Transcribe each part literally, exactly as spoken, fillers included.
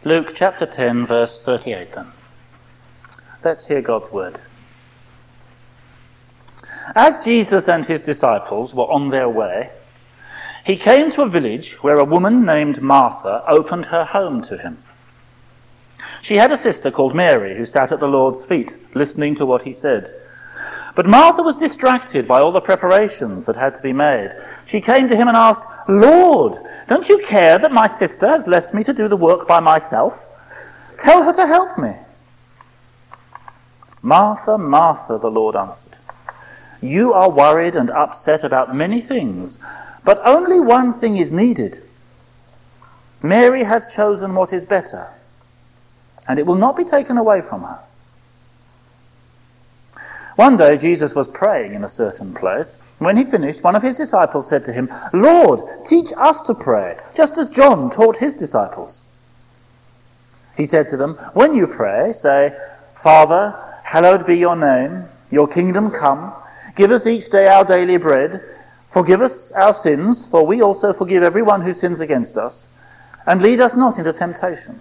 Luke chapter ten, verse thirty-eight then. Let's hear God's word. As Jesus and his disciples were on their way, he came to a village where a woman named Martha opened her home to him. She had a sister called Mary who sat at the Lord's feet, listening to what he said. But Martha was distracted by all the preparations that had to be made. She came to him and asked, "Lord, don't you care that my sister has left me to do the work by myself? Tell her to help me." "Martha, Martha," the Lord answered, "you are worried and upset about many things, but only one thing is needed. Mary has chosen what is better, and it will not be taken away from her." One day Jesus was praying in a certain place. When he finished, one of his disciples said to him, "Lord, teach us to pray, just as John taught his disciples." He said to them, "When you pray, say, 'Father, hallowed be your name, your kingdom come. Give us each day our daily bread. Forgive us our sins, for we also forgive everyone who sins against us. And lead us not into temptation.'"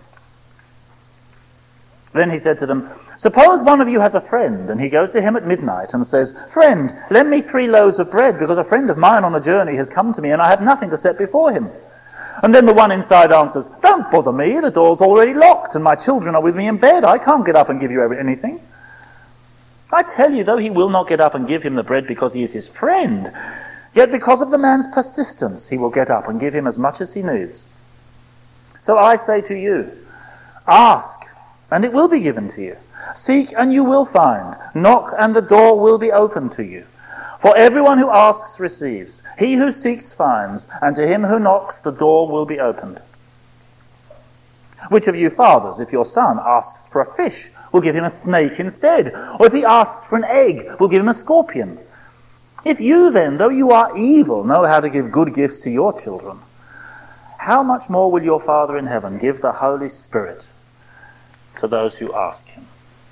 Then he said to them, "Suppose one of you has a friend, and he goes to him at midnight and says, 'Friend, lend me three loaves of bread, because a friend of mine on a journey has come to me, and I have nothing to set before him.' And then the one inside answers, 'Don't bother me, the door's already locked, and my children are with me in bed. I can't get up and give you anything.' I tell you, though he will not get up and give him the bread because he is his friend, yet because of the man's persistence he will get up and give him as much as he needs. So I say to you, ask, and it will be given to you. Seek, and you will find. Knock, and the door will be opened to you. For everyone who asks receives. He who seeks finds, and to him who knocks the door will be opened. Which of you fathers, if your son asks for a fish, will give him a snake instead? Or if he asks for an egg, will give him a scorpion? If you then, though you are evil, know how to give good gifts to your children, how much more will your Father in heaven give the Holy Spirit to those who ask him?"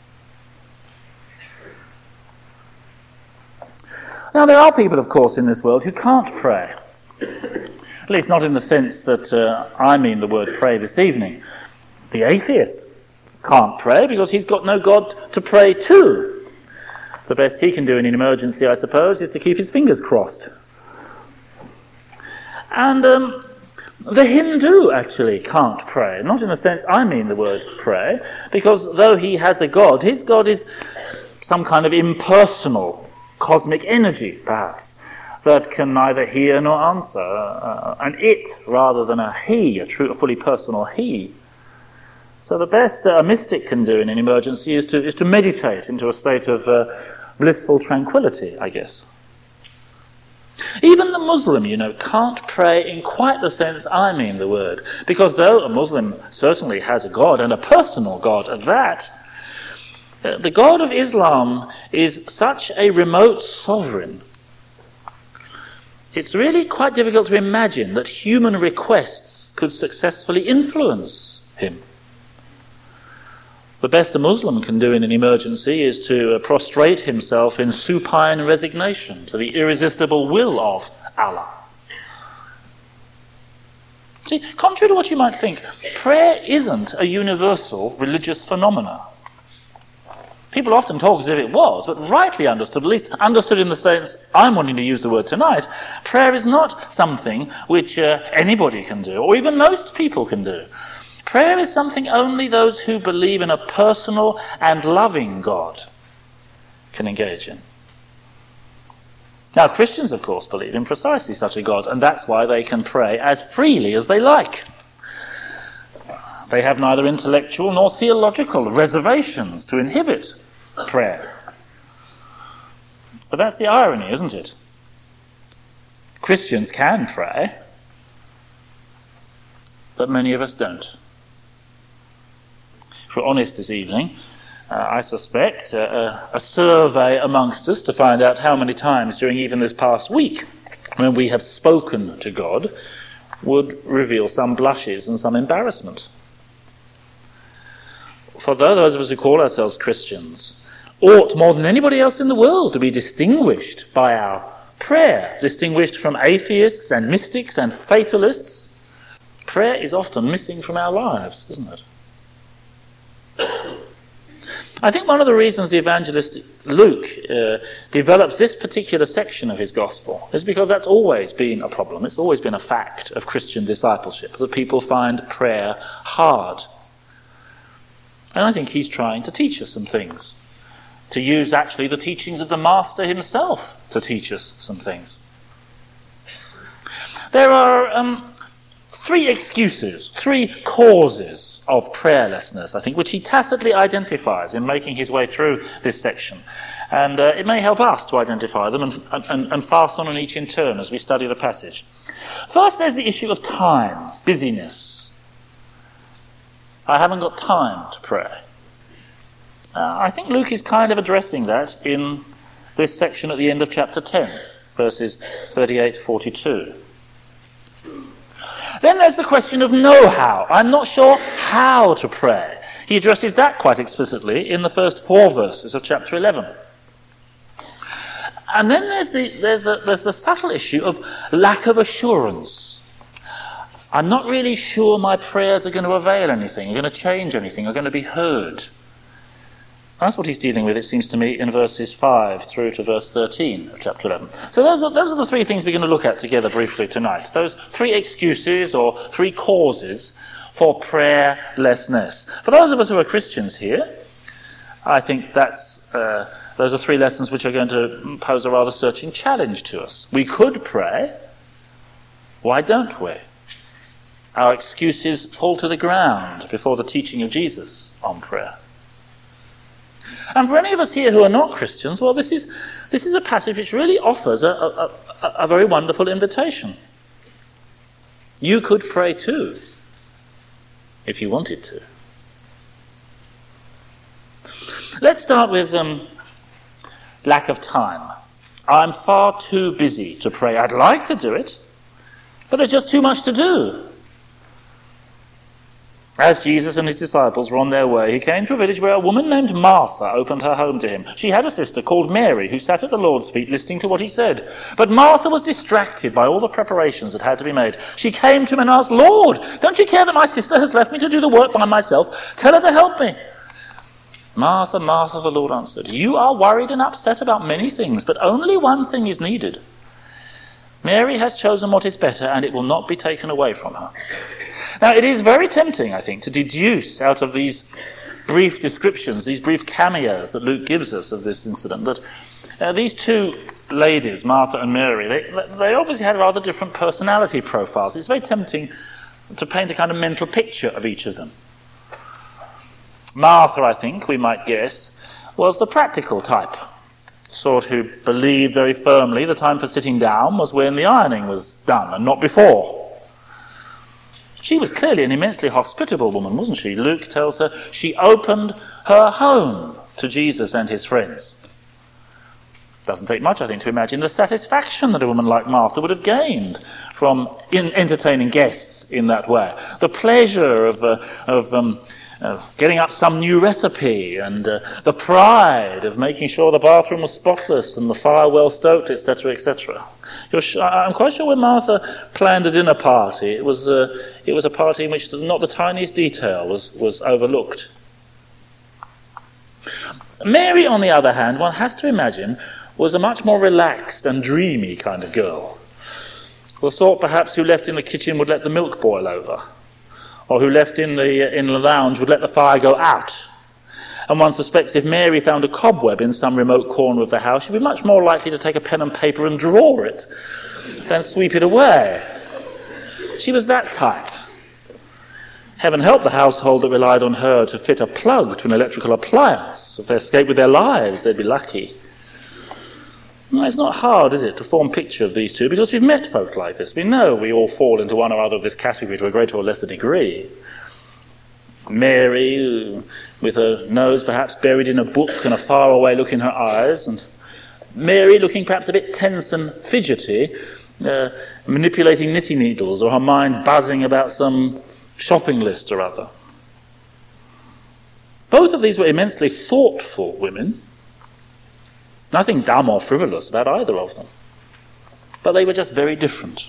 Now, there are people, of course, in this world who can't pray. At least not in the sense that uh, I mean the word pray this evening. The atheist can't pray because he's got no God to pray to. The best he can do in an emergency, I suppose, is to keep his fingers crossed. And um, the Hindu actually can't pray. Not in the sense I mean the word pray, because though he has a God, his God is some kind of impersonal cosmic energy, perhaps, that can neither hear nor answer, uh, an it rather than a he, a true, a fully personal he. So the best uh, a mystic can do in an emergency is to is to meditate into a state of uh, blissful tranquility, I guess. Even the Muslim, you know, can't pray in quite the sense I mean the word, because though a Muslim certainly has a God, and a personal God at that, the God of Islam is such a remote sovereign. It's really quite difficult to imagine that human requests could successfully influence him. The best a Muslim can do in an emergency is to prostrate himself in supine resignation to the irresistible will of Allah. See, contrary to what you might think, prayer isn't a universal religious phenomenon. People often talk as if it was, but rightly understood, at least understood in the sense I'm wanting to use the word tonight, prayer is not something which uh, anybody can do, or even most people can do. Prayer is something only those who believe in a personal and loving God can engage in. Now, Christians, of course, believe in precisely such a God, and that's why they can pray as freely as they like. They have neither intellectual nor theological reservations to inhibit prayer. But that's the irony, isn't it? Christians can pray, but many of us don't. If we're honest this evening, uh, I suspect uh, a survey amongst us to find out how many times during even this past week when we have spoken to God would reveal some blushes and some embarrassment. For those of us who call ourselves Christians ought more than anybody else in the world to be distinguished by our prayer, distinguished from atheists and mystics and fatalists. Prayer is often missing from our lives, isn't it? I think one of the reasons the evangelist Luke uh, develops this particular section of his gospel is because that's always been a problem. It's always been a fact of Christian discipleship, that people find prayer hard. And I think he's trying to teach us some things, to use actually the teachings of the Master himself to teach us some things. There are um, three excuses, three causes of prayerlessness, I think, which he tacitly identifies in making his way through this section. And uh, it may help us to identify them and, and, and fasten on each in turn as we study the passage. First, there's the issue of time, busyness. I haven't got time to pray. Uh, I think Luke is kind of addressing that in this section at the end of chapter ten, verses thirty-eight to forty-two. Then there's the question of know-how. I'm not sure how to pray. He addresses that quite explicitly in the first four verses of chapter eleven. And then there's the, there's the, there's the subtle issue of lack of assurance. I'm not really sure my prayers are going to avail anything, are going to change anything, are going to be heard. That's what he's dealing with, it seems to me, in verses five through to verse thirteen of chapter eleven. So those are, those are the three things we're going to look at together briefly tonight. Those three excuses or three causes for prayerlessness. For those of us who are Christians here, I think that's uh, those are three lessons which are going to pose a rather searching challenge to us. We could pray. Why don't we? Our excuses fall to the ground before the teaching of Jesus on prayer. And for any of us here who are not Christians, well, this is this is a passage which really offers a, a, a, a very wonderful invitation. You could pray too, if you wanted to. Let's start with um, lack of time. I'm far too busy to pray. I'd like to do it, but there's just too much to do. As Jesus and his disciples were on their way, he came to a village where a woman named Martha opened her home to him. She had a sister called Mary who sat at the Lord's feet listening to what he said. But Martha was distracted by all the preparations that had to be made. She came to him and asked, "Lord, don't you care that my sister has left me to do the work by myself? Tell her to help me." "Martha, Martha," the Lord answered, "you are worried and upset about many things, but only one thing is needed. Mary has chosen what is better, and it will not be taken away from her." Now, it is very tempting, I think, to deduce out of these brief descriptions, these brief cameos that Luke gives us of this incident, that uh, these two ladies, Martha and Mary, they, they obviously had rather different personality profiles. It's very tempting to paint a kind of mental picture of each of them. Martha, I think, we might guess, was the practical type, sort who believed very firmly the time for sitting down was when the ironing was done and not before. She was clearly an immensely hospitable woman, wasn't she? Luke tells her she opened her home to Jesus and his friends. Doesn't take much, I think, to imagine the satisfaction that a woman like Martha would have gained from in entertaining guests in that way. The pleasure of, uh, of um, uh, getting up some new recipe, and uh, the pride of making sure the bathroom was spotless and the fire well stoked, et cetera, et cetera. I'm quite sure when Martha planned a dinner party, it was a, it was a party in which not the tiniest detail was, was overlooked. Mary, on the other hand, one has to imagine, was a much more relaxed and dreamy kind of girl. The sort, perhaps, who left in the kitchen would let the milk boil over, or who left in the, in the lounge would let the fire go out. And one suspects if Mary found a cobweb in some remote corner of the house, she'd be much more likely to take a pen and paper and draw it than sweep it away. She was that type. Heaven help the household that relied on her to fit a plug to an electrical appliance. If they escaped with their lives, they'd be lucky. No, it's not hard, is it, to form a picture of these two, because we've met folk like this. We know we all fall into one or other of this category to a greater or lesser degree. Mary, with her nose perhaps buried in a book and a faraway look in her eyes, and Mary looking perhaps a bit tense and fidgety, uh, manipulating knitting needles, or her mind buzzing about some shopping list or other. Both of these were immensely thoughtful women. Nothing dumb or frivolous about either of them. But they were just very different.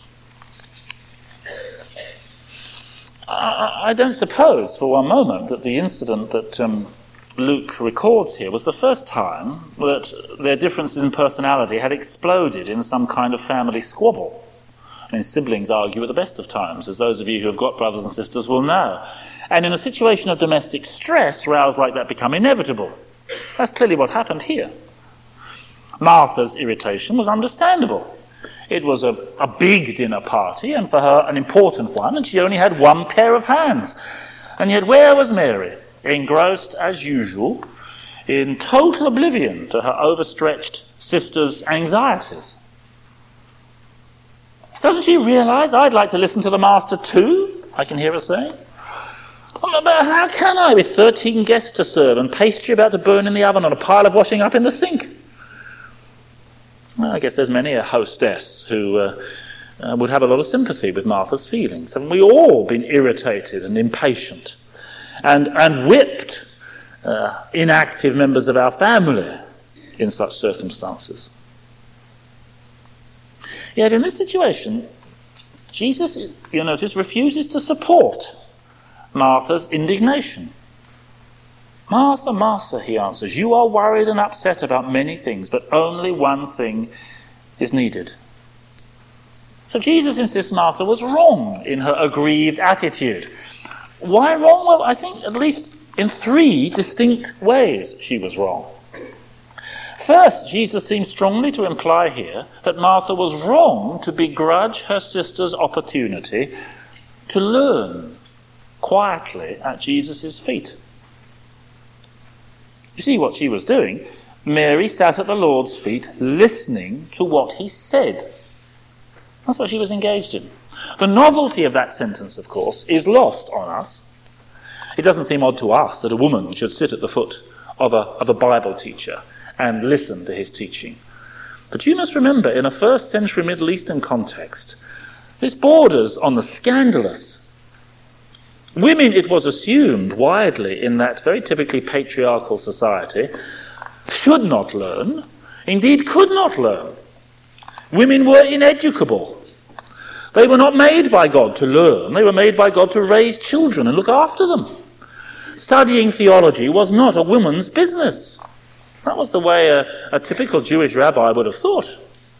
I don't suppose for one moment that the incident that um, Luke records here was the first time that their differences in personality had exploded in some kind of family squabble. I mean, siblings argue at the best of times, as those of you who have got brothers and sisters will know. And in a situation of domestic stress, rows like that become inevitable. That's clearly what happened here. Martha's irritation was understandable. It was a, a big dinner party, and for her an important one, and she only had one pair of hands. And yet where was Mary? Engrossed, as usual, in total oblivion to her overstretched sister's anxieties. Doesn't she realise I'd like to listen to the master too? I can hear her saying. Oh, but how can I, with thirteen guests to serve and pastry about to burn in the oven and a pile of washing up in the sink? Well, I guess there's many a hostess who uh, uh, would have a lot of sympathy with Martha's feelings. Haven't we all been irritated and impatient and, and whipped uh, inactive members of our family in such circumstances? Yet in this situation, Jesus, you notice, refuses to support Martha's indignation. Martha, Martha, he answers, you are worried and upset about many things, but only one thing is needed. So Jesus insists Martha was wrong in her aggrieved attitude. Why wrong? Well, I think at least in three distinct ways she was wrong. First, Jesus seems strongly to imply here that Martha was wrong to begrudge her sister's opportunity to learn quietly at Jesus' feet. You see what she was doing? Mary sat at the Lord's feet listening to what he said. That's what she was engaged in. The novelty of that sentence, of course, is lost on us. It doesn't seem odd to us that a woman should sit at the foot of a, of a Bible teacher and listen to his teaching. But you must remember, in a first century Middle Eastern context, this borders on the scandalous. Women, it was assumed widely in that very typically patriarchal society, should not learn, indeed could not learn. Women were ineducable. They were not made by God to learn. They were made by God to raise children and look after them. Studying theology was not a woman's business. That was the way a, a typical Jewish rabbi would have thought.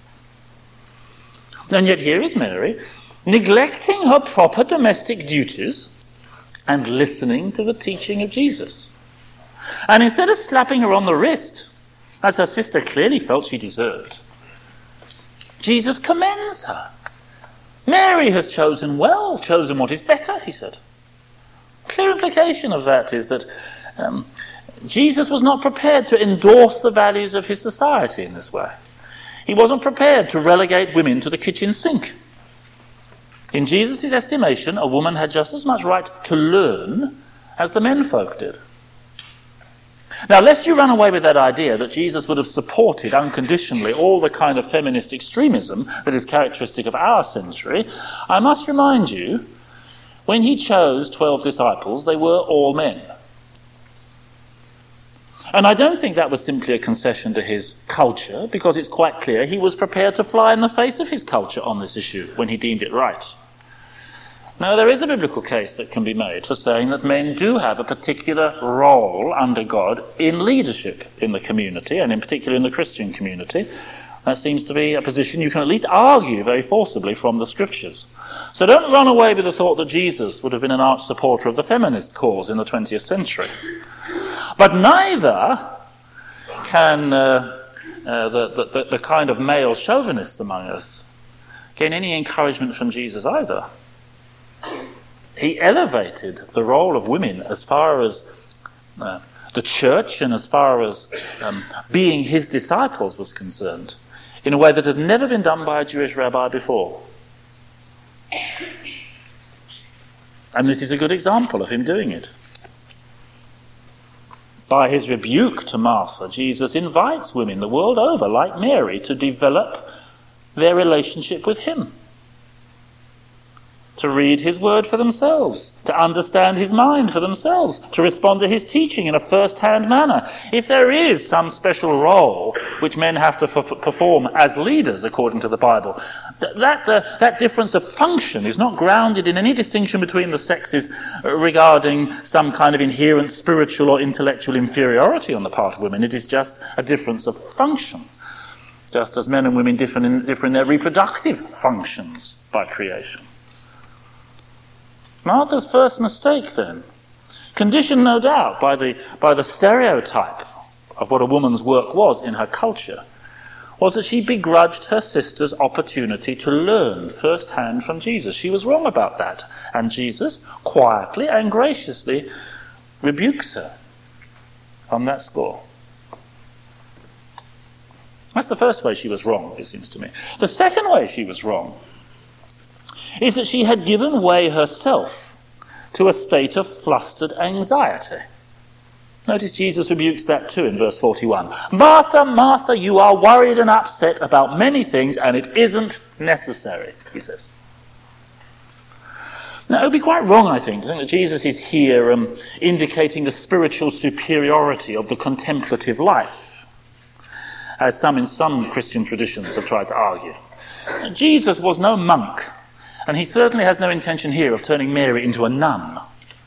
And yet here is Mary, neglecting her proper domestic duties and listening to the teaching of Jesus. And instead of slapping her on the wrist, as her sister clearly felt she deserved, Jesus commends her. Mary has chosen well, chosen what is better, he said. Clear implication of that is that um, Jesus was not prepared to endorse the values of his society in this way. He wasn't prepared to relegate women to the kitchen sink. In Jesus' estimation, a woman had just as much right to learn as the menfolk did. Now, lest you run away with that idea that Jesus would have supported unconditionally all the kind of feminist extremism that is characteristic of our century, I must remind you, when he chose twelve disciples, they were all men. And I don't think that was simply a concession to his culture, because it's quite clear he was prepared to fly in the face of his culture on this issue when he deemed it right. Now, there is a biblical case that can be made for saying that men do have a particular role under God in leadership in the community, and in particular in the Christian community. That seems to be a position you can at least argue very forcibly from the scriptures. So don't run away with the thought that Jesus would have been an arch supporter of the feminist cause in the twentieth century. But neither can uh, uh, the, the, the kind of male chauvinists among us gain any encouragement from Jesus either. He elevated the role of women as far as uh, the church and as far as um, being his disciples was concerned, in a way that had never been done by a Jewish rabbi before. And this is a good example of him doing it. By his rebuke to Martha, Jesus invites women the world over, like Mary, to develop their relationship with him. to read his word for themselves, to understand his mind for themselves, to respond to his teaching in a first-hand manner. If there is some special role which men have to f- perform as leaders, according to the Bible, th- that, uh, that difference of function is not grounded in any distinction between the sexes regarding some kind of inherent spiritual or intellectual inferiority on the part of women. It is just a difference of function, just as men and women differ in, differ in their reproductive functions by creation. Martha's first mistake, then, conditioned no doubt by the, by the stereotype of what a woman's work was in her culture, was that she begrudged her sister's opportunity to learn firsthand from Jesus. She was wrong about that, and Jesus quietly and graciously rebukes her on that score. That's the first way she was wrong, it seems to me. The second way she was wrong is that she had given way herself to a state of flustered anxiety. Notice Jesus rebukes that too in verse forty-one. Martha, Martha, you are worried and upset about many things, and it isn't necessary, he says. Now, it would be quite wrong, I think, to think that Jesus is here um, indicating the spiritual superiority of the contemplative life, as some in some Christian traditions have tried to argue. Jesus was no monk, and he certainly has no intention here of turning Mary into a nun.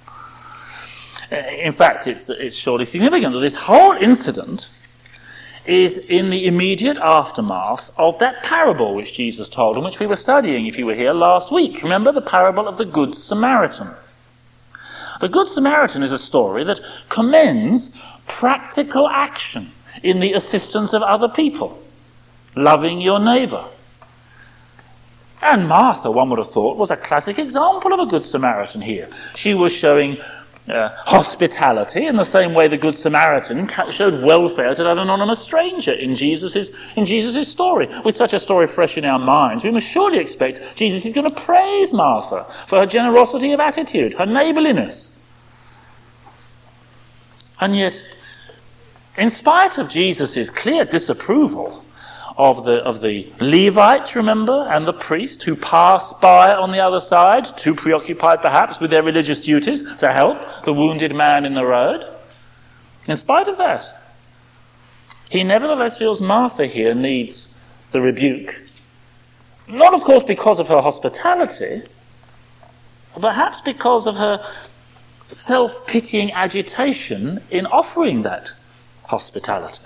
In fact, it's, it's surely significant that this whole incident is in the immediate aftermath of that parable which Jesus told, and which we were studying, if you were here, last week. Remember the parable of the Good Samaritan. The Good Samaritan is a story that commends practical action in the assistance of other people, loving your neighbour. And Martha, one would have thought, was a classic example of a Good Samaritan here. She was showing uh, hospitality in the same way the Good Samaritan showed welfare to that anonymous stranger in Jesus' in Jesus's story. With such a story fresh in our minds, we must surely expect Jesus is going to praise Martha for her generosity of attitude, her neighbourliness. And yet, in spite of Jesus' clear disapproval of the of the Levites, remember, and the priest who passed by on the other side, too preoccupied perhaps with their religious duties to help the wounded man in the road. In spite of that, he nevertheless feels Martha here needs the rebuke. Not, of course, because of her hospitality, but perhaps because of her self-pitying agitation in offering that hospitality.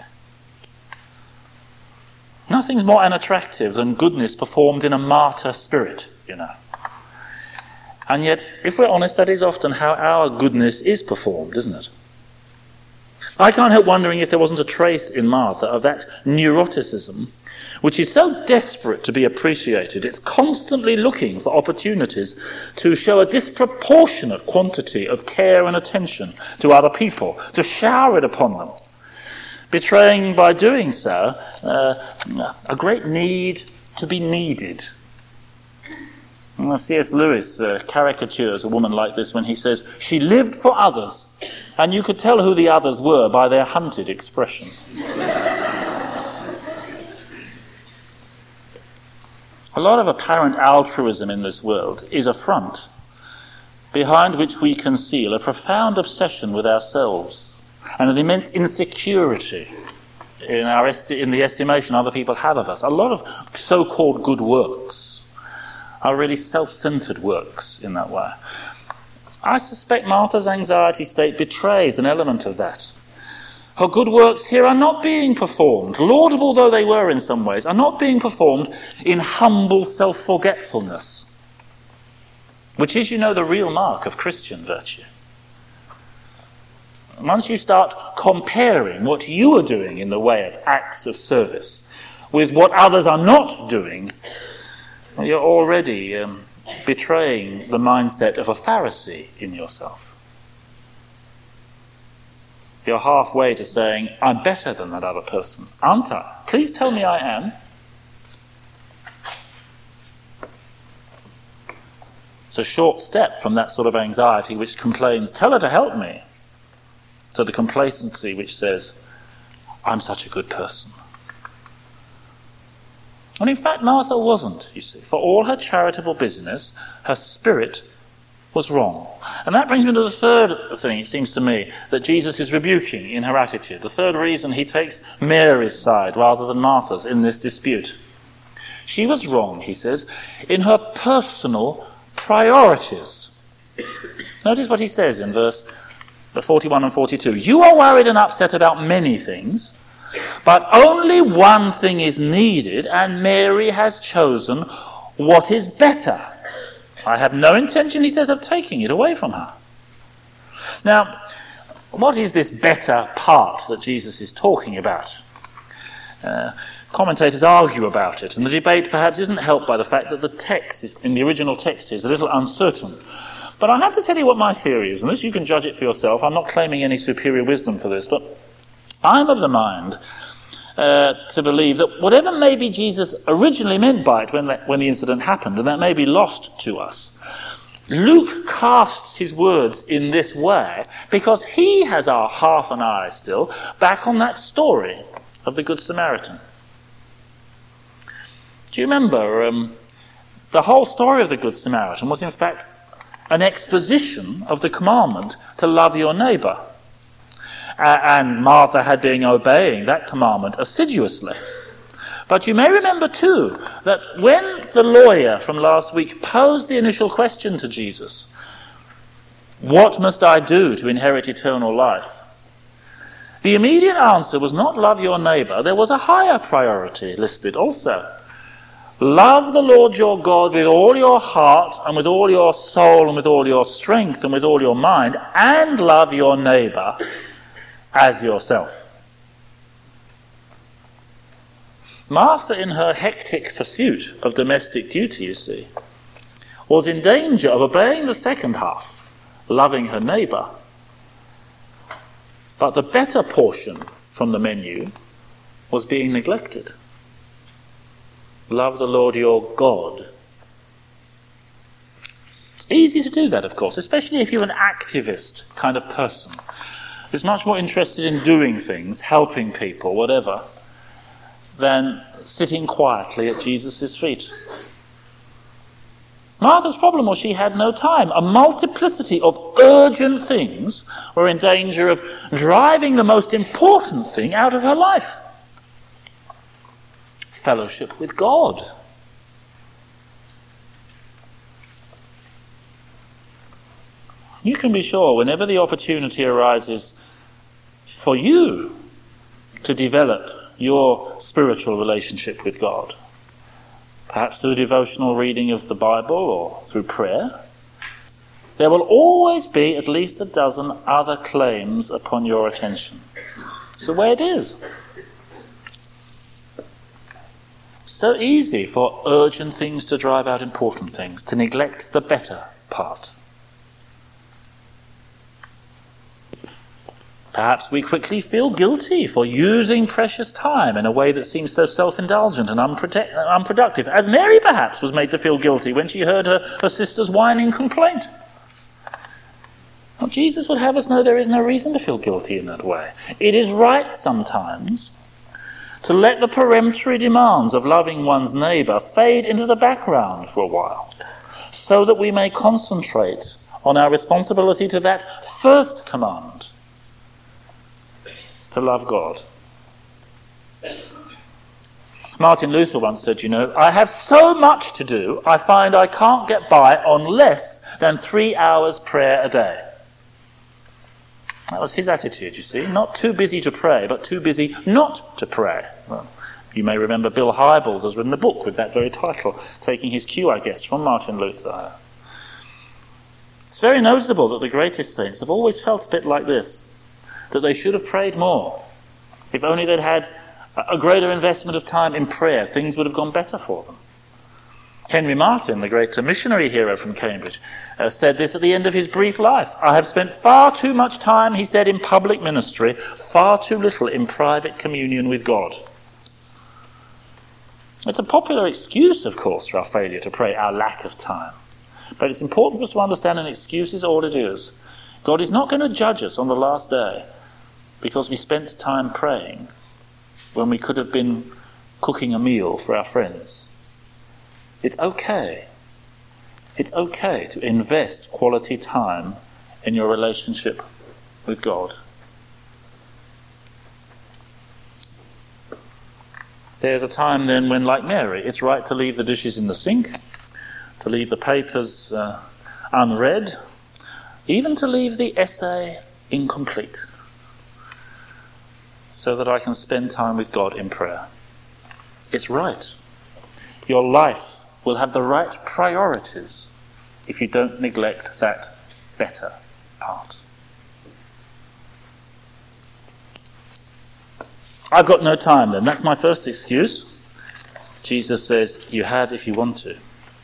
Nothing's more unattractive than goodness performed in a martyr spirit, you know. And yet, if we're honest, that is often how our goodness is performed, isn't it? I can't help wondering if there wasn't a trace in Martha of that neuroticism, which is so desperate to be appreciated. It's constantly looking for opportunities to show a disproportionate quantity of care and attention to other people, to shower it upon them, betraying by doing so uh, a great need to be needed. And C S Lewis uh, caricatures a woman like this when he says, she lived for others, and you could tell who the others were by their hunted expression. A lot of apparent altruism in this world is a front, behind which we conceal a profound obsession with ourselves, and an immense insecurity in our esti- in the estimation other people have of us. A lot of so-called good works are really self-centered works in that way. I suspect Martha's anxiety state betrays an element of that. Her good works here are not being performed, laudable though they were in some ways, are not being performed in humble self-forgetfulness, which is, you know, the real mark of Christian virtue. Once you start comparing what you are doing in the way of acts of service with what others are not doing, you're already um, betraying the mindset of a Pharisee in yourself. You're halfway to saying, I'm better than that other person, aren't I? Please tell me I am. It's a short step from that sort of anxiety which complains, tell her to help me, to the complacency which says, I'm such a good person. And in fact, Martha wasn't, you see. For all her charitable busyness, her spirit was wrong. And that brings me to the third thing, it seems to me, that Jesus is rebuking in her attitude. The third reason he takes Mary's side rather than Martha's in this dispute. She was wrong, he says, in her personal priorities. Notice what he says in verse forty-one and forty-two. You are worried and upset about many things, but only one thing is needed, and Mary has chosen what is better. I have no intention, he says, of taking it away from her. Now, what is this better part that Jesus is talking about? Uh, commentators argue about it, and the debate perhaps isn't helped by the fact that the text is, in the original text is a little uncertain. But I have to tell you what my theory is, and this you can judge it for yourself. I'm not claiming any superior wisdom for this, but I'm of the mind uh, to believe that whatever maybe Jesus originally meant by it when, that, when the incident happened, and that may be lost to us, Luke casts his words in this way because he has our half an eye still back on that story of the Good Samaritan. Do you remember um, the whole story of the Good Samaritan was in fact an exposition of the commandment to love your neighbour. Uh, and Martha had been obeying that commandment assiduously. But you may remember too that when the lawyer from last week posed the initial question to Jesus, what must I do to inherit eternal life? The immediate answer was not love your neighbour. There was a higher priority listed also. Love the Lord your God with all your heart and with all your soul and with all your strength and with all your mind, and love your neighbour as yourself. Martha, in her hectic pursuit of domestic duty, you see, was in danger of obeying the second half, loving her neighbour. But the better portion from the menu was being neglected. Love the Lord your God. It's easy to do that, of course, especially if you're an activist kind of person who's much more interested in doing things, helping people, whatever, than sitting quietly at Jesus' feet. Martha's problem was she had no time. A multiplicity of urgent things were in danger of driving the most important thing out of her life. Fellowship with God. You can be sure whenever the opportunity arises for you to develop your spiritual relationship with God, perhaps through devotional reading of the Bible or through prayer, there will always be at least a dozen other claims upon your attention. It's the way it is. So easy for urgent things to drive out important things, to neglect the better part. Perhaps we quickly feel guilty for using precious time in a way that seems so self-indulgent and unprote- unproductive, as Mary perhaps was made to feel guilty when she heard her, her sister's whining complaint. Well, Jesus would have us know there is no reason to feel guilty in that way. It is right sometimes to let the peremptory demands of loving one's neighbour fade into the background for a while, so that we may concentrate on our responsibility to that first command, to love God. Martin Luther once said, you know, I have so much to do, I find I can't get by on less than three hours prayer a day. That was his attitude, you see. Not too busy to pray, but too busy not to pray. Well, you may remember Bill Hybels has written a book with that very title, taking his cue, I guess, from Martin Luther. It's very noticeable that the greatest saints have always felt a bit like this, that they should have prayed more. If only they'd had a greater investment of time in prayer, things would have gone better for them. Henry Martyn, the great missionary hero from Cambridge, uh, said this at the end of his brief life. I have spent far too much time, he said, in public ministry, far too little in private communion with God. It's a popular excuse, of course, for our failure to pray, our lack of time. But it's important for us to understand an excuse is all it is. God is not going to judge us on the last day because we spent time praying when we could have been cooking a meal for our friends. It's okay. It's okay to invest quality time in your relationship with God. There's a time then when, like Mary, it's right to leave the dishes in the sink, to leave the papers uh, unread, even to leave the essay incomplete, so that I can spend time with God in prayer. It's right. Your life will have the right priorities if you don't neglect that better part. I've got no time then. That's my first excuse. Jesus says, you have if you want to.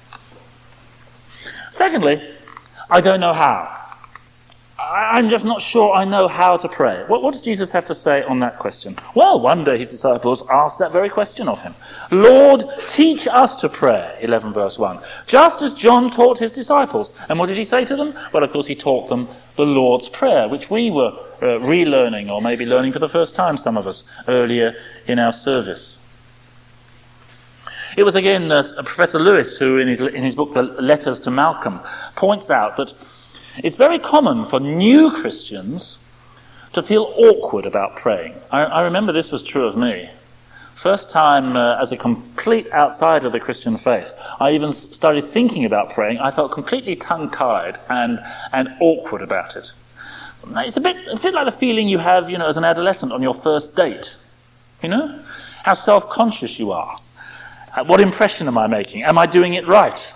Secondly, I don't know how. I'm just not sure I know how to pray. What, what does Jesus have to say on that question? Well, one day his disciples asked that very question of him. Lord, teach us to pray, eleven verse one. Just as John taught his disciples. And what did he say to them? Well, of course, he taught them the Lord's Prayer, which we were uh, relearning, or maybe learning for the first time, some of us, earlier in our service. It was again uh, Professor Lewis who, in his, in his book, The Letters to Malcolm, points out that it's very common for new Christians to feel awkward about praying. I, I remember this was true of me. First time uh, as a complete outsider of the Christian faith, I even started thinking about praying. I felt completely tongue-tied and, and awkward about it. It's a bit, a bit like the feeling you have, you know, as an adolescent on your first date. You know? How self-conscious you are. Uh, what impression am I making? Am I doing it right?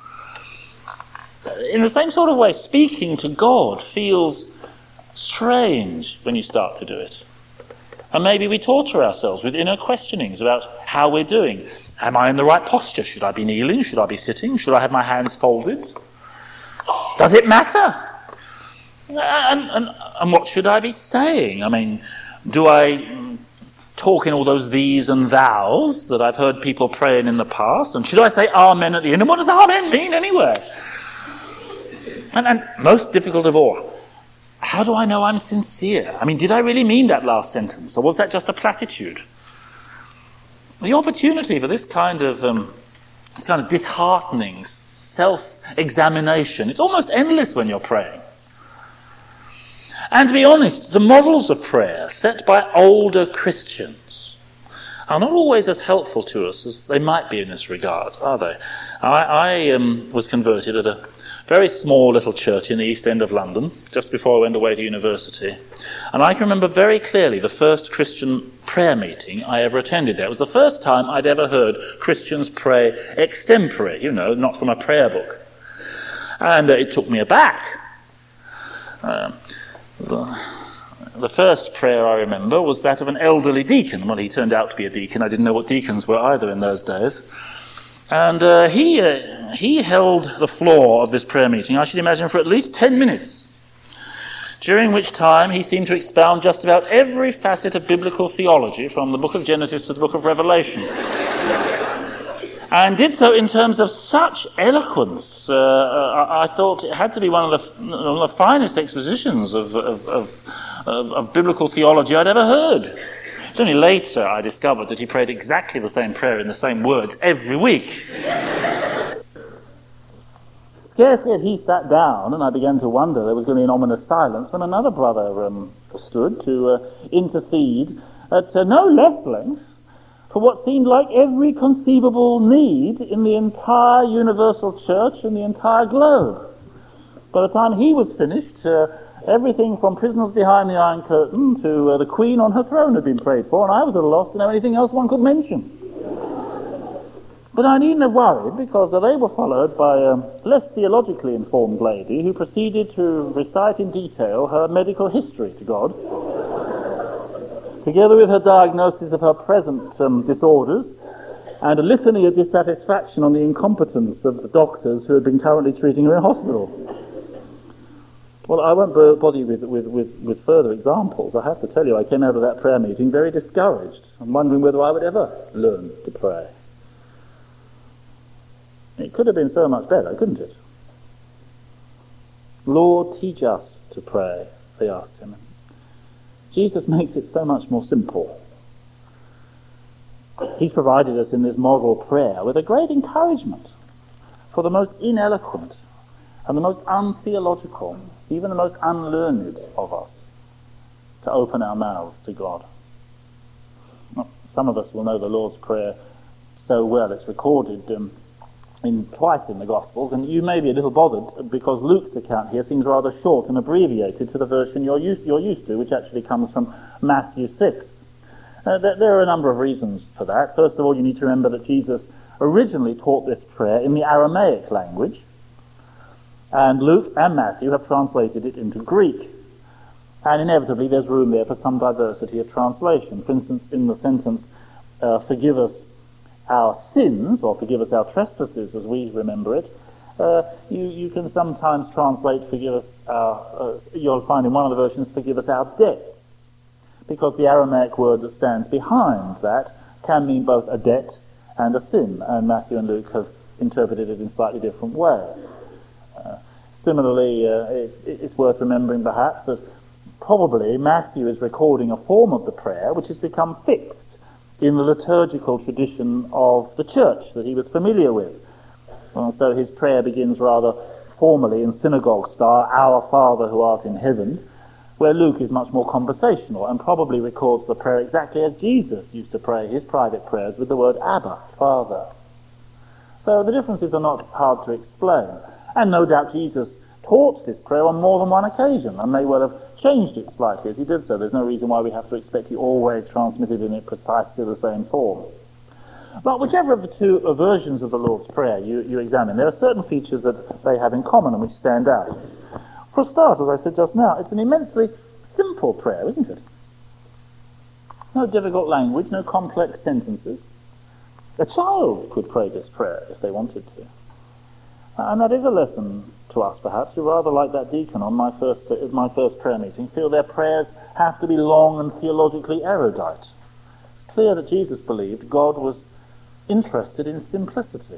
In the same sort of way, speaking to God feels strange when you start to do it. And maybe we torture ourselves with inner questionings about how we're doing. Am I in the right posture? Should I be kneeling? Should I be sitting? Should I have my hands folded? Does it matter? And, and, and what should I be saying? I mean, do I talk in all those these and thous that I've heard people praying in the past? And should I say amen at the end? And what does amen mean anyway? And, and most difficult of all, how do I know I'm sincere? I mean, did I really mean that last sentence, or was that just a platitude? The opportunity for this kind of um, this kind of disheartening self-examination, it's almost endless when you're praying. And to be honest, the models of prayer set by older Christians are not always as helpful to us as they might be in this regard, are they? I, I um, was converted at a very small little church in the East End of London, just before I went away to university. And I can remember very clearly the first Christian prayer meeting I ever attended there. It was the first time I'd ever heard Christians pray extempore, you know, not from a prayer book. And uh, it took me aback. Uh, the, the first prayer I remember was that of an elderly deacon. Well, he turned out to be a deacon. I didn't know what deacons were either in those days. And uh, he uh, he held the floor of this prayer meeting, I should imagine, for at least ten minutes, during which time he seemed to expound just about every facet of biblical theology, from the book of Genesis to the book of Revelation. And did so in terms of such eloquence. Uh, I, I thought it had to be one of the, one of the finest expositions of, of, of, of, of biblical theology I'd ever heard. It's only later I discovered that he prayed exactly the same prayer in the same words every week. Scarcely had he sat down, and I began to wonder there was going to be an ominous silence, when another brother um, stood to uh, intercede at uh, no less length for what seemed like every conceivable need in the entire universal church and the entire globe. By the time he was finished, uh, everything from prisoners behind the Iron Curtain to uh, the Queen on her throne had been prayed for, and I was at a loss to know anything else one could mention. But I needn't have worried, because they were followed by a less theologically informed lady who proceeded to recite in detail her medical history to God, together with her diagnosis of her present um, disorders, and a litany of dissatisfaction on the incompetence of the doctors who had been currently treating her in hospital. Well, I won't bother you with, with, with, with further examples. I have to tell you, I came out of that prayer meeting very discouraged and wondering whether I would ever learn to pray. It could have been so much better, couldn't it? Lord, teach us to pray, they asked him. Jesus makes it so much more simple. He's provided us in this model prayer with a great encouragement for the most ineloquent and the most untheological, even the most unlearned of us, to open our mouths to God. Some of us will know the Lord's Prayer so well. It's recorded um, in twice in the Gospels, and you may be a little bothered because Luke's account here seems rather short and abbreviated to the version you're used, you're used to, which actually comes from Matthew six. Uh, there, there are a number of reasons for that. First of all, you need to remember that Jesus originally taught this prayer in the Aramaic language, and Luke and Matthew have translated it into Greek. And inevitably there's room there for some diversity of translation. For instance, in the sentence, uh, forgive us our sins, or forgive us our trespasses as we remember it, uh, you, you can sometimes translate forgive us our, uh, you'll find in one of the versions, forgive us our debts, because the Aramaic word that stands behind that can mean both a debt and a sin, and Matthew and Luke have interpreted it in slightly different ways. Uh, similarly, uh, it, it's worth remembering perhaps that probably Matthew is recording a form of the prayer which has become fixed in the liturgical tradition of the church that he was familiar with. And so his prayer begins rather formally in synagogue style, Our Father who art in heaven, where Luke is much more conversational and probably records the prayer exactly as Jesus used to pray his private prayers with the word Abba, Father. So the differences are not hard to explain. And no doubt Jesus taught this prayer on more than one occasion and may well have changed it slightly as he did so. There's no reason why we have to expect he always transmitted in it precisely the same form. But whichever of the two versions of the Lord's Prayer you, you examine, there are certain features that they have in common and which stand out. For a start, as I said just now, it's an immensely simple prayer, isn't it? No difficult language, no complex sentences. A child could pray this prayer if they wanted to. And that is a lesson to us, perhaps, who rather like that deacon on my first at my first prayer meeting, feel their prayers have to be long and theologically erudite. It's clear that Jesus believed God was interested in simplicity.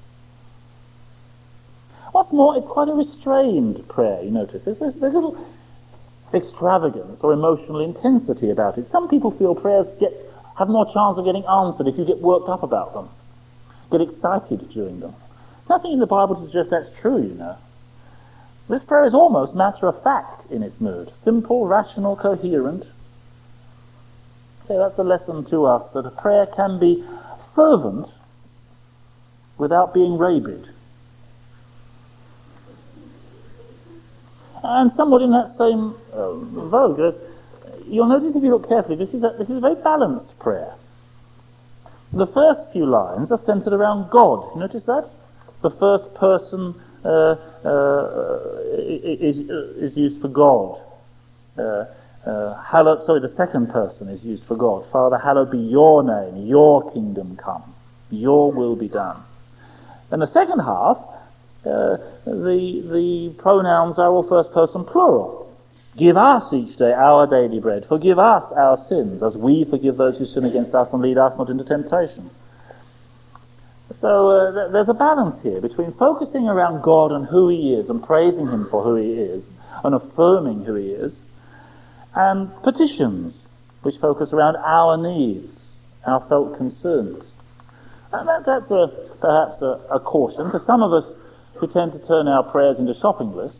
What's more, it's quite a restrained prayer, you notice. There's, there's, there's a little extravagance or emotional intensity about it. Some people feel prayers get have more chance of getting answered if you get worked up about them, get excited during them. Nothing in the Bible to suggest that's true, you know. This prayer is almost matter-of-fact in its mood. Simple, rational, coherent. So that's a lesson to us, that a prayer can be fervent without being rabid. And somewhat in that same uh, vogue, uh, you'll notice if you look carefully, this is, a, this is a very balanced prayer. The first few lines are centered around God. You notice that? The first person uh, uh, is, is used for God. Uh, uh, hallowed, sorry, the second person is used for God. Father, hallowed be your name, your kingdom come, your will be done. And the second half, uh, the, the pronouns are all first person plural. Give us each day our daily bread. Forgive us our sins, as we forgive those who sin against us, and lead us not into temptation. So uh, th- there's a balance here between focusing around God and who he is and praising him for who he is and affirming who he is, and petitions which focus around our needs, our felt concerns. And that, that's a, perhaps a, a caution to some of us who tend to turn our prayers into shopping lists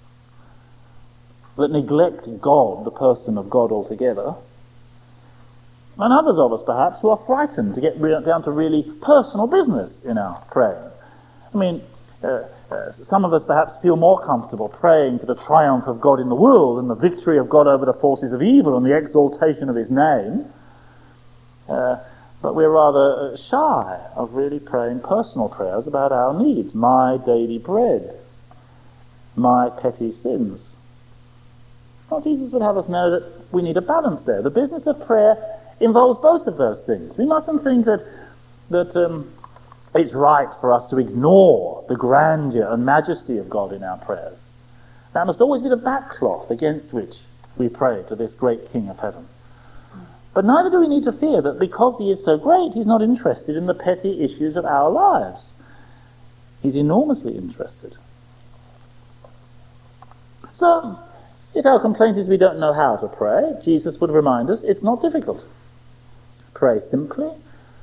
that neglect God, the person of God altogether. And others of us, perhaps, who are frightened to get re- down to really personal business in our praying. I mean, uh, uh, some of us perhaps feel more comfortable praying for the triumph of God in the world and the victory of God over the forces of evil and the exaltation of his name. Uh, but we're rather shy of really praying personal prayers about our needs. My daily bread. My petty sins. Well, Jesus would have us know that we need a balance there. The business of prayer involves both of those things. We mustn't think that that um, it's right for us to ignore the grandeur and majesty of God in our prayers. That must always be the backcloth against which we pray to this great King of heaven. But neither do we need to fear that because he is so great, he's not interested in the petty issues of our lives. He's enormously interested. So, if our complaint is we don't know how to pray, Jesus would remind us it's not difficult. Pray simply,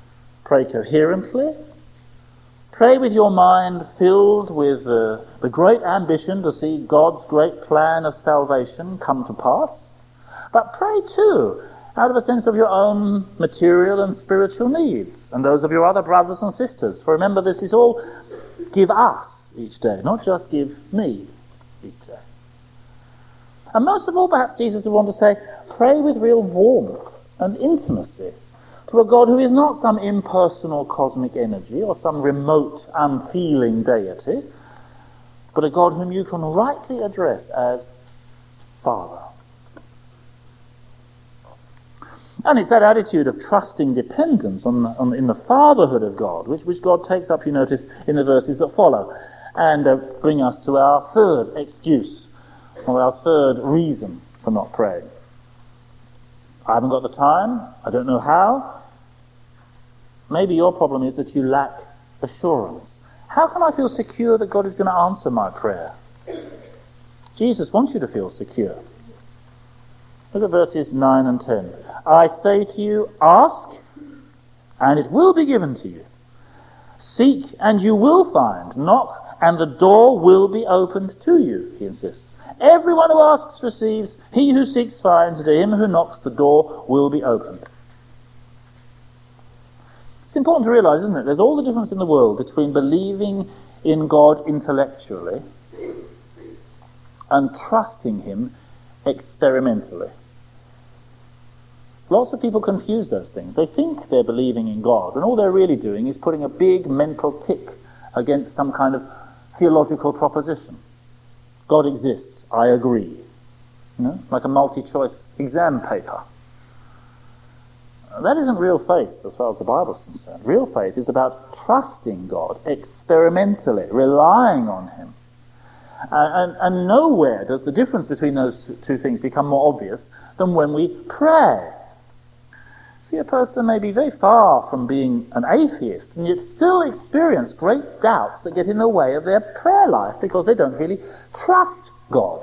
Pray coherently. Pray with your mind filled with uh, the great ambition to see God's great plan of salvation come to pass. But pray too out of a sense of your own material and spiritual needs and those of your other brothers and sisters. For remember, this is all give us each day, not just give me each day. And most of all, perhaps Jesus would want to say, pray with real warmth and intimacy to a God who is not some impersonal cosmic energy or some remote, unfeeling deity, but a God whom you can rightly address as Father. And it's that attitude of trusting dependence on, on in the fatherhood of God, which, which God takes up, you notice, in the verses that follow, and uh, bring us to our third excuse, or our third reason for not praying. I haven't got the time, I don't know how. Maybe your problem is that you lack assurance. How can I feel secure that God is going to answer my prayer? Jesus wants you to feel secure. Look at verses nine and ten. I say to you, ask, and it will be given to you. Seek, and you will find. Knock, and the door will be opened to you, he insists. Everyone who asks receives. He who seeks finds. To him who knocks, the door will be opened. It's important to realize, isn't it? There's all the difference in the world between believing in God intellectually and trusting him experimentally. Lots of people confuse those things. They think they're believing in God, and all they're really doing is putting a big mental tick against some kind of theological proposition. God exists, I agree. You know, like a multi-choice exam paper. That isn't real faith as far as the Bible's concerned. Real faith is about trusting God experimentally, relying on him. Uh, and, and nowhere does the difference between those two things become more obvious than when we pray. See, a person may be very far from being an atheist and yet still experience great doubts that get in the way of their prayer life because they don't really trust God.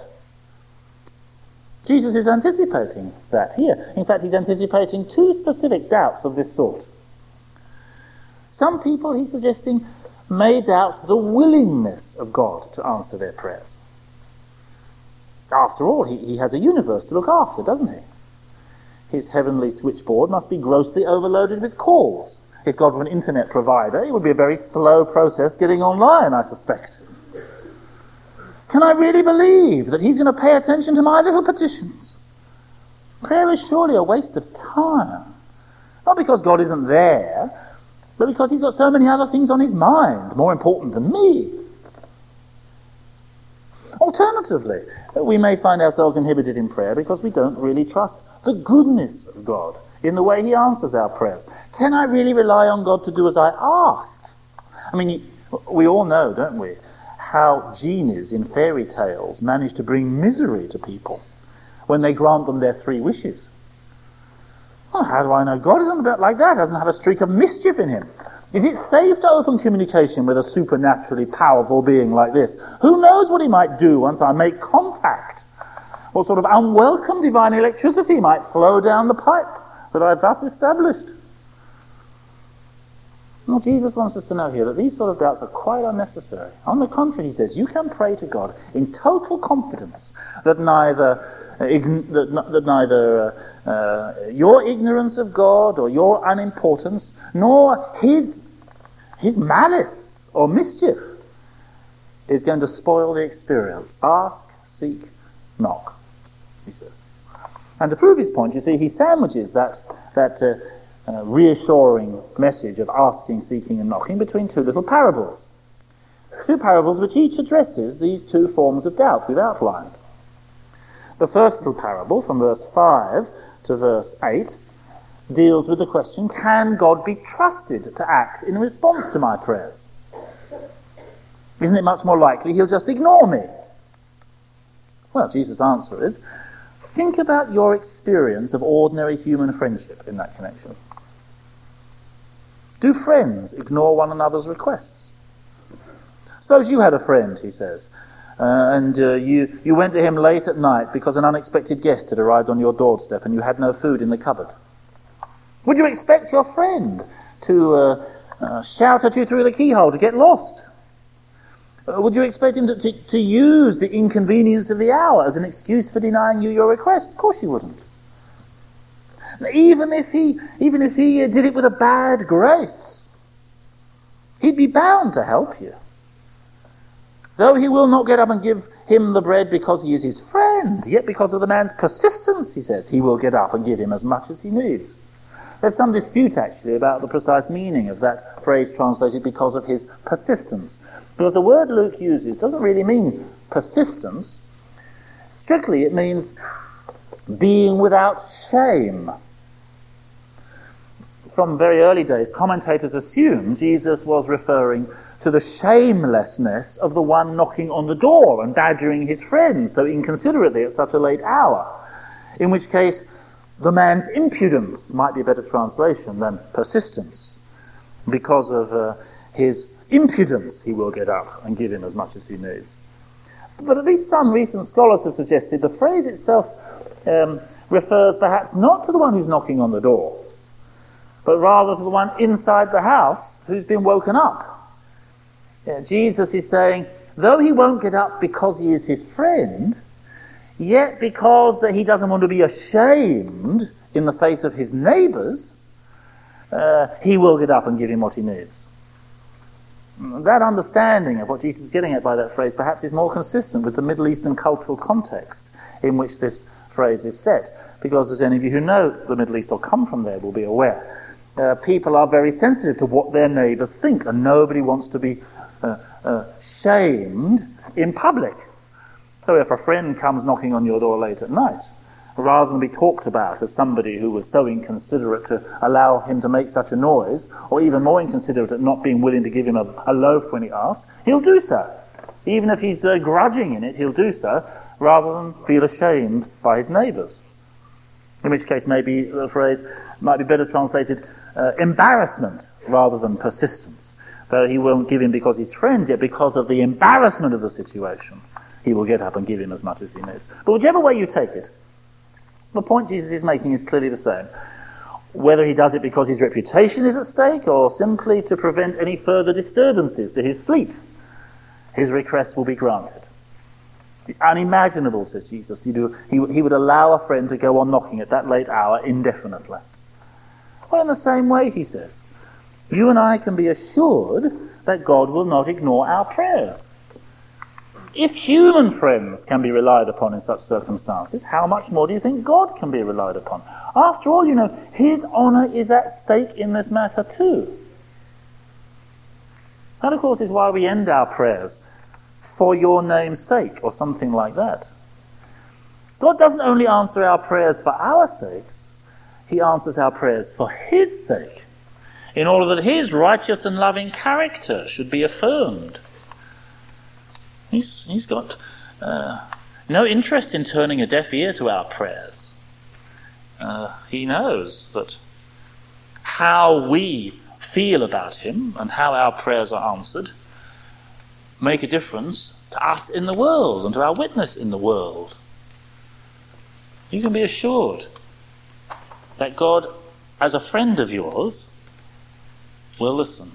Jesus is anticipating that here. In fact, he's anticipating two specific doubts of this sort. Some people, he's suggesting, may doubt the willingness of God to answer their prayers. After all, he, he has a universe to look after, doesn't he? His heavenly switchboard must be grossly overloaded with calls. If God were an internet provider, it would be a very slow process getting online, I suspect. Can I really believe that he's going to pay attention to my little petitions? Prayer is surely a waste of time. Not because God isn't there, but because he's got so many other things on his mind, more important than me. Alternatively, we may find ourselves inhibited in prayer because we don't really trust the goodness of God in the way he answers our prayers. Can I really rely on God to do as I ask? I mean, we all know, don't we, how genies in fairy tales manage to bring misery to people when they grant them their three wishes. Well, how do I know? God isn't about like that. He doesn't have a streak of mischief in him. Is it safe to open communication with a supernaturally powerful being like this? Who knows what he might do once I make contact? What sort of unwelcome divine electricity might flow down the pipe that I've thus established? Well, Jesus wants us to know here that these sort of doubts are quite unnecessary. On the contrary, he says, you can pray to God in total confidence that neither uh, ign- that, that neither uh, uh, your ignorance of God or your unimportance, nor his his malice or mischief is going to spoil the experience. Ask, seek, knock, he says. And to prove his point, you see, he sandwiches that that. Uh, Uh, reassuring message of asking, seeking, and knocking between two little parables. Two parables which each addresses these two forms of doubt we've outlined. The first little parable, from verse five to verse eight, deals with the question, can God be trusted to act in response to my prayers? Isn't it much more likely he'll just ignore me? Well, Jesus' answer is, think about your experience of ordinary human friendship in that connection. Do friends ignore one another's requests? Suppose you had a friend, he says, uh, and uh, you, you went to him late at night because an unexpected guest had arrived on your doorstep and you had no food in the cupboard. Would you expect your friend to uh, uh, shout at you through the keyhole to get lost? Uh, would you expect him to, to, to use the inconvenience of the hour as an excuse for denying you your request? Of course you wouldn't. Even if he, even if he uh, did it with a bad grace, he'd be bound to help you. Though he will not get up and give him the bread because he is his friend, yet because of the man's persistence, he says, he will get up and give him as much as he needs. There's some dispute, actually, about the precise meaning of that phrase translated because of his persistence. Because the word Luke uses doesn't really mean persistence. Strictly, it means being without shame. From very early days, commentators assume Jesus was referring to the shamelessness of the one knocking on the door and badgering his friends so inconsiderately at such a late hour. In which case, the man's impudence might be a better translation than persistence. Because of uh, his impudence, he will get up and give him as much as he needs. But at least some recent scholars have suggested the phrase itself um, refers perhaps not to the one who's knocking on the door, but rather to the one inside the house who's been woken up. Yeah, Jesus is saying, though he won't get up because he is his friend, yet because uh, he doesn't want to be ashamed in the face of his neighbours, uh, he will get up and give him what he needs. That understanding of what Jesus is getting at by that phrase perhaps is more consistent with the Middle Eastern cultural context in which this phrase is set, because as any of you who know the Middle East or come from there will be aware, uh, people are very sensitive to what their neighbours think, and nobody wants to be uh, uh, shamed in public. So if a friend comes knocking on your door late at night, rather than be talked about as somebody who was so inconsiderate to allow him to make such a noise, or even more inconsiderate at not being willing to give him a, a loaf when he asked, he'll do so. Even if he's uh, grudging in it, he'll do so, rather than feel ashamed by his neighbours. In which case maybe the phrase might be better translated uh, embarrassment rather than persistence. Though he won't give him because he's friend, yet because of the embarrassment of the situation, he will get up and give him as much as he needs. But whichever way you take it, the point Jesus is making is clearly the same. Whether he does it because his reputation is at stake or simply to prevent any further disturbances to his sleep, his request will be granted. It's unimaginable, says Jesus, he, do, he, he would allow a friend to go on knocking at that late hour indefinitely. Well, in the same way, he says, you and I can be assured that God will not ignore our prayers. If human friends can be relied upon in such circumstances, how much more do you think God can be relied upon? After all, you know, his honour is at stake in this matter too. That, of course, is why we end our prayers, for your name's sake, or something like that. God doesn't only answer our prayers for our sakes, he answers our prayers for his sake, in order that his righteous and loving character should be affirmed. He's, he's got uh, no interest in turning a deaf ear to our prayers. Uh, he knows that how we feel about him and how our prayers are answered make a difference to us in the world and to our witness in the world. You can be assured that God, as a friend of yours, will listen.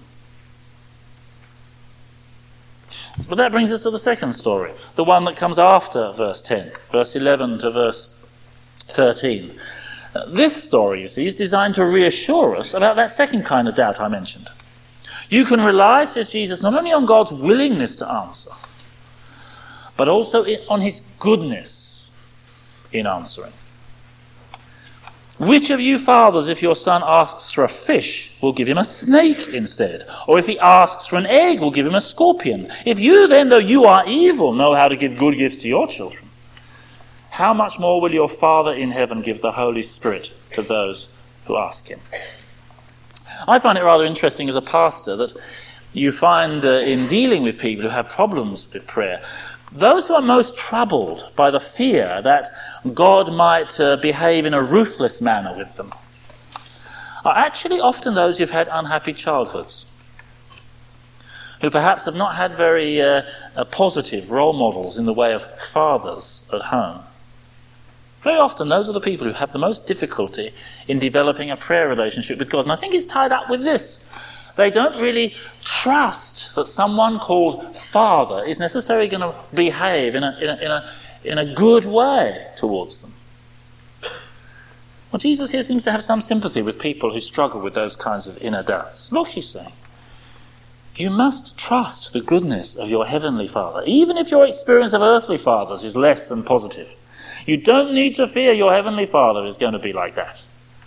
But that brings us to the second story, the one that comes after verse ten, verse eleven to verse thirteen. Uh, this story, you see, is designed to reassure us about that second kind of doubt I mentioned. You can rely, says Jesus, not only on God's willingness to answer, but also on his goodness in answering. Which of you fathers, if your son asks for a fish, will give him a snake instead? Or if he asks for an egg, will give him a scorpion? If you then, though you are evil, know how to give good gifts to your children, how much more will your Father in heaven give the Holy Spirit to those who ask him? I find it rather interesting as a pastor that you find uh, in dealing with people who have problems with prayer, those who are most troubled by the fear that God might uh, behave in a ruthless manner with them are actually often those who've had unhappy childhoods, who perhaps have not had very uh, uh, positive role models in the way of fathers at home. Very often those are the people who have the most difficulty in developing a prayer relationship with God. And I think it's tied up with this. They don't really trust that someone called Father is necessarily going to behave in a, in a, in a, in a good way towards them. Well, Jesus here seems to have some sympathy with people who struggle with those kinds of inner doubts. Look, he's saying, you must trust the goodness of your heavenly Father, even if your experience of earthly fathers is less than positive. You don't need to fear your heavenly Father is going to be like that.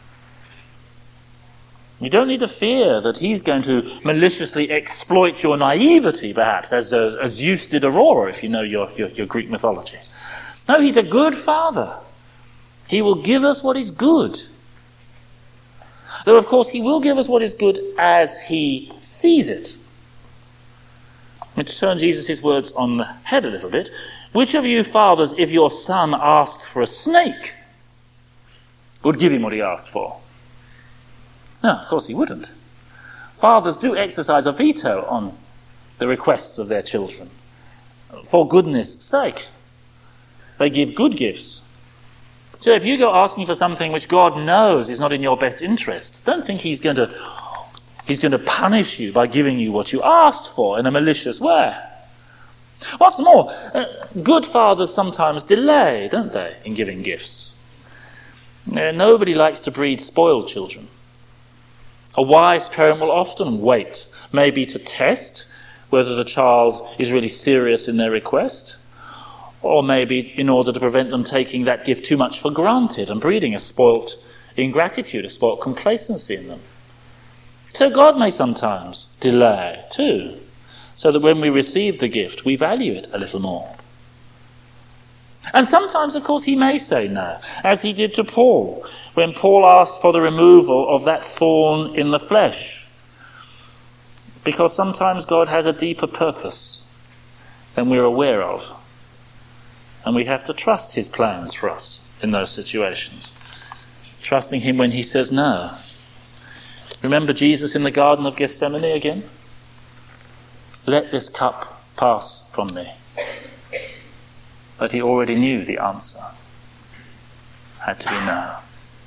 You don't need to fear that he's going to maliciously exploit your naivety, perhaps, as, uh, as Zeus did Aurora, if you know your, your, your Greek mythology. No, he's a good Father. He will give us what is good. Though, of course, he will give us what is good as he sees it. Let me turn Jesus' words on the head a little bit. Which of you fathers, if your son asked for a snake, would give him what he asked for? No, of course he wouldn't. Fathers do exercise a veto on the requests of their children. For goodness sake. They give good gifts. So if you go asking for something which God knows is not in your best interest, don't think he's going to, he's going to punish you by giving you what you asked for in a malicious way. What's more, uh, good fathers sometimes delay, don't they, in giving gifts. Uh, nobody likes to breed spoiled children. A wise parent will often wait, maybe to test whether the child is really serious in their request, or maybe in order to prevent them taking that gift too much for granted and breeding a spoilt ingratitude, a spoilt complacency in them. So God may sometimes delay too, so that when we receive the gift, we value it a little more. And sometimes, of course, he may say no, as he did to Paul, when Paul asked for the removal of that thorn in the flesh. Because sometimes God has a deeper purpose than we're aware of. And we have to trust his plans for us in those situations. Trusting him when he says no. Remember Jesus in the Garden of Gethsemane again? Let this cup pass from me. But he already knew the answer. Had to be no.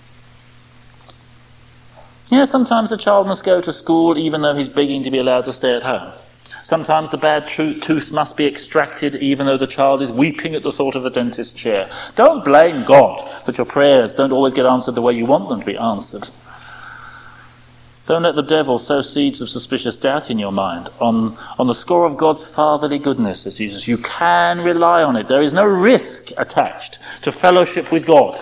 Yeah, sometimes the child must go to school even though he's begging to be allowed to stay at home. Sometimes the bad tooth must be extracted even though the child is weeping at the thought of the dentist's chair. Don't blame God that your prayers don't always get answered the way you want them to be answered. Don't let the devil sow seeds of suspicious doubt in your mind on, on the score of God's fatherly goodness, as Jesus. You can rely on it. There is no risk attached to fellowship with God.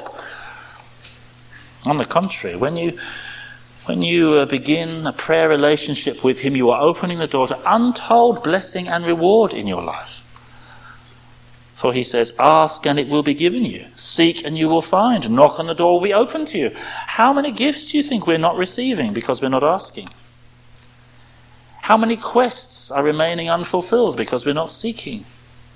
On the contrary, when you when you uh, begin a prayer relationship with him, you are opening the door to untold blessing and reward in your life. For he says, ask and it will be given you. Seek and you will find. Knock and the door will be open to you. How many gifts do you think we're not receiving because we're not asking? How many quests are remaining unfulfilled because we're not seeking?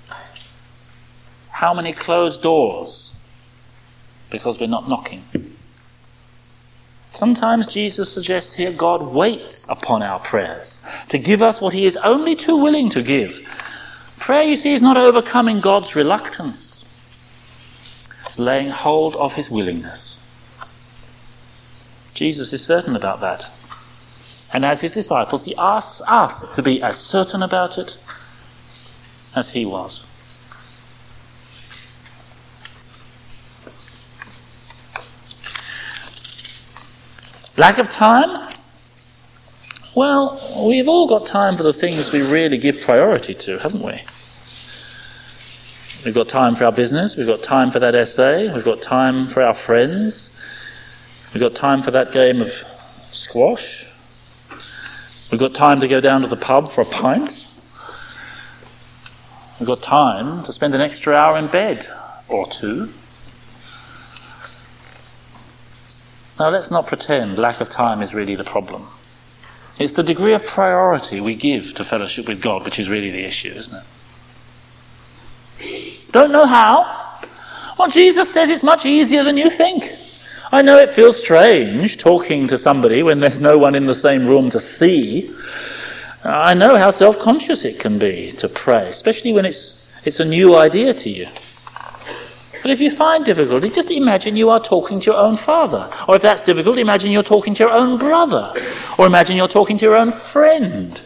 How many closed doors because we're not knocking? Sometimes Jesus suggests here God waits upon our prayers to give us what he is only too willing to give. Prayer, you see, is not overcoming God's reluctance. It's laying hold of his willingness. Jesus is certain about that. And as his disciples, he asks us to be as certain about it as he was. Lack of time? Well, we've all got time for the things we really give priority to, haven't we? We've got time for our business, we've got time for that essay, we've got time for our friends, we've got time for that game of squash, we've got time to go down to the pub for a pint, we've got time to spend an extra hour in bed or two. Now, let's not pretend lack of time is really the problem. It's the degree of priority we give to fellowship with God which is really the issue, isn't it? Don't know how? Well, Jesus says it's much easier than you think. I know it feels strange talking to somebody when there's no one in the same room to see. I know how self-conscious it can be to pray, especially when it's it's a new idea to you. But if you find difficulty, just imagine you are talking to your own father. Or if that's difficult, imagine you're talking to your own brother. Or imagine you're talking to your own friend.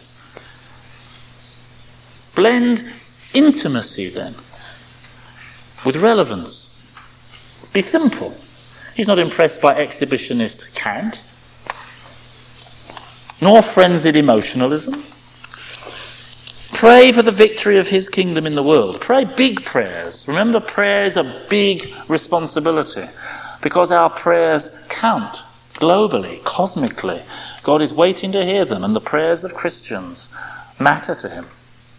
Blend intimacy then with relevance. Be simple. He's not impressed by exhibitionist cant, nor frenzied emotionalism. Pray for the victory of his kingdom in the world. Pray big prayers. Remember, prayer is a big responsibility because our prayers count globally, cosmically. God is waiting to hear them, and the prayers of Christians matter to him.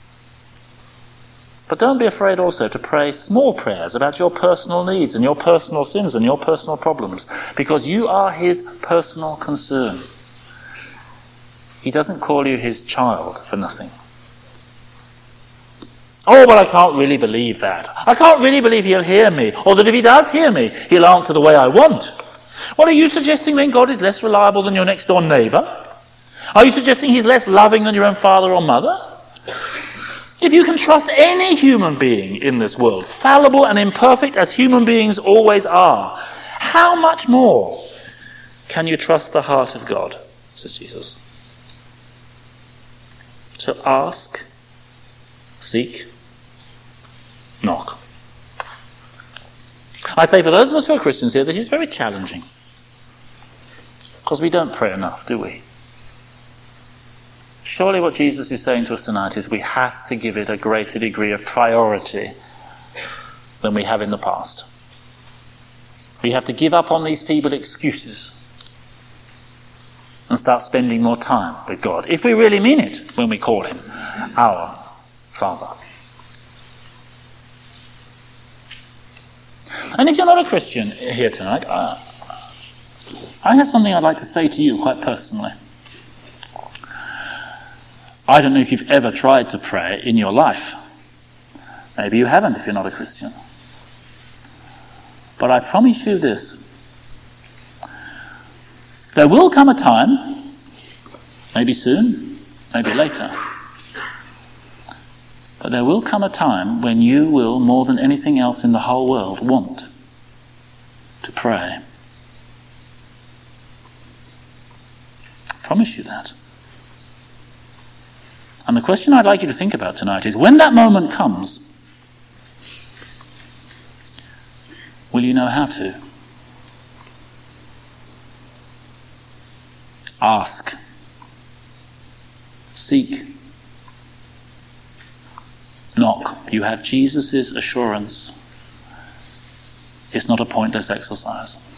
But don't be afraid also to pray small prayers about your personal needs and your personal sins and your personal problems, because you are his personal concern. He doesn't call you his child for nothing. Oh, but I can't really believe that. I can't really believe he'll hear me, or that if he does hear me, he'll answer the way I want. Well, are you suggesting then God is less reliable than your next door neighbour? Are you suggesting he's less loving than your own father or mother? If you can trust any human being in this world, fallible and imperfect as human beings always are, how much more can you trust the heart of God, says Jesus. So ask, seek, knock. I say for those of us who are Christians here, this is very challenging. Because we don't pray enough, do we? Surely what Jesus is saying to us tonight is we have to give it a greater degree of priority than we have in the past. We have to give up on these feeble excuses and start spending more time with God, if we really mean it when we call him our Father. And if you're not a Christian here tonight, uh, I have something I'd like to say to you quite personally. I don't know if you've ever tried to pray in your life. Maybe you haven't if you're not a Christian. But I promise you this. There will come a time, maybe soon, maybe later, but there will come a time when you will, more than anything else in the whole world, want to pray. I promise you that. And the question I'd like you to think about tonight is, when that moment comes, will you know how to? Ask. Seek. Knock. You have Jesus' assurance. It's not a pointless exercise.